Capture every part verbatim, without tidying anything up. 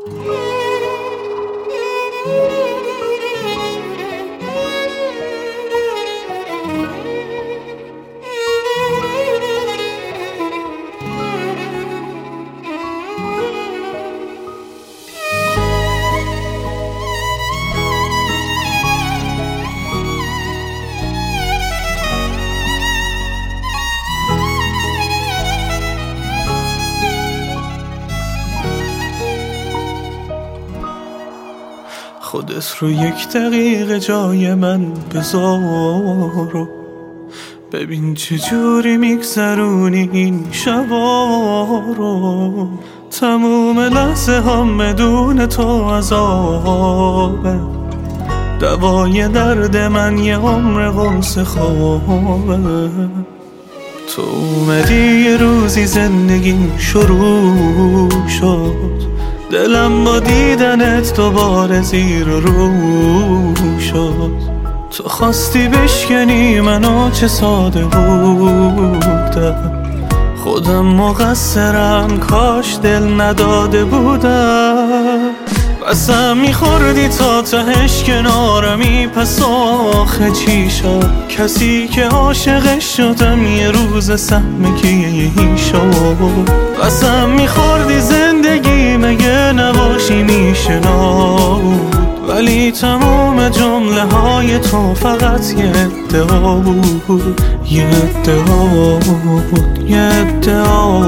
خودت رو یک دقیقه جای من بذار و ببین چجوری میگذرونی این شبا رو. تموم لحظه هم بدون تو عذابه، دوای درد من یه عمر قرص خوابه. تو اومدی یه روزی زندگیم شروع شد، دلم با دیدنت دوباره زیر و رو شد. تو خواستی بشکنی منو چه ساده بودم، خودم مقصرم کاش دل نداده بودم. قسم میخوردی تا تهش کنارمی، پس آخه چی شد؟ کسی که عاشقش شدم یه روز سهم کی شد؟ قسم میخوردی زندگی مگه نباشی میشنود، ولی تمام جمله های تو فقط یه ادعا بود، یه ادعا بود، یه ادعا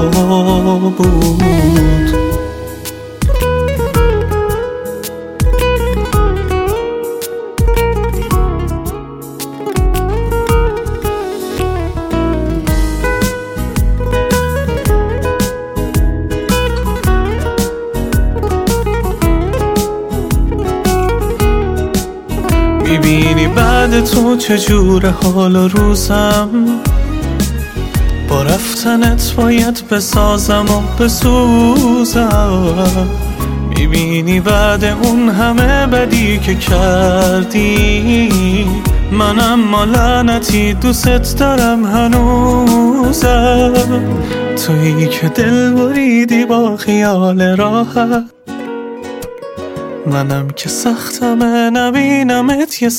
بود. میبینی بعد تو چجور حال و روزم، با رفتنت باید بسازم و بسوزم. میبینی بعد اون همه بدی که کردی، منم ما لعنتی دوست دارم هنوزم. تویی که دل بریدی با خیال راحت، منم که سختمه نبینمت یه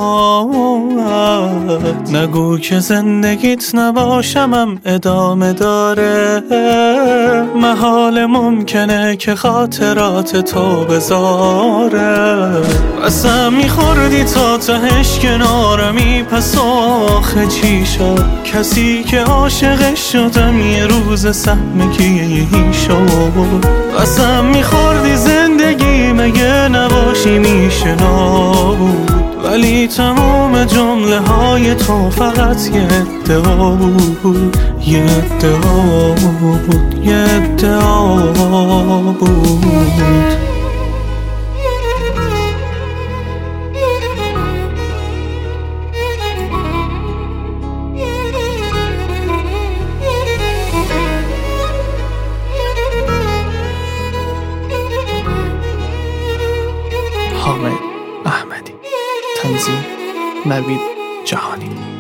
ساعت. نگو که زندگیت نباشمم ادامه داره، محال ممکنه که خاطرات تو بذاره. قسم میخوردی تا تهش کنارمی، پس آخه چی شد؟ کسی که عاشقش شدم یه روز سهم کی شد؟ قسم میخوردی زندگی مگه نباشی میشنود، ولی تمام جمله های تو فقط یه ادعا بود، یه ادعا بود، یه ادعا بود. حامد احمدی، تنظیم نوید جهانی.